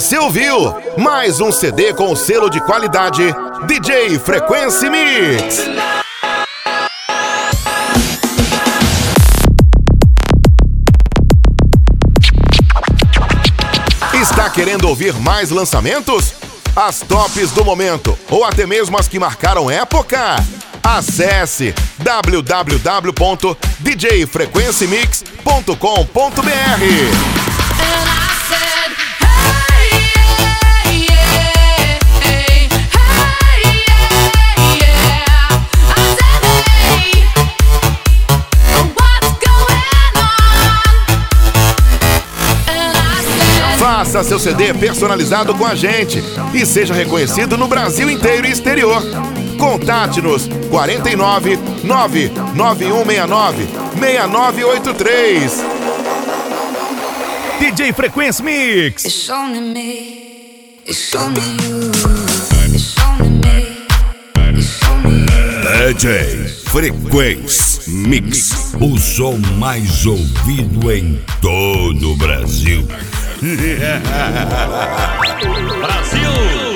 Você ouviu mais um CD com selo de qualidade DJ Frequency Mix. Está querendo ouvir mais lançamentos? As tops do momento ou até mesmo as que marcaram época? Acesse www.djfrequencymix.com.br. Faça seu CD personalizado com a gente e seja reconhecido no Brasil inteiro e exterior. Contate-nos 49 99169 6983. DJ Frequency Mix. It's only me. It's only you. It's only me. It's only you. DJ Frequency Mix, o som mais ouvido em todo o Brasil. Brasil!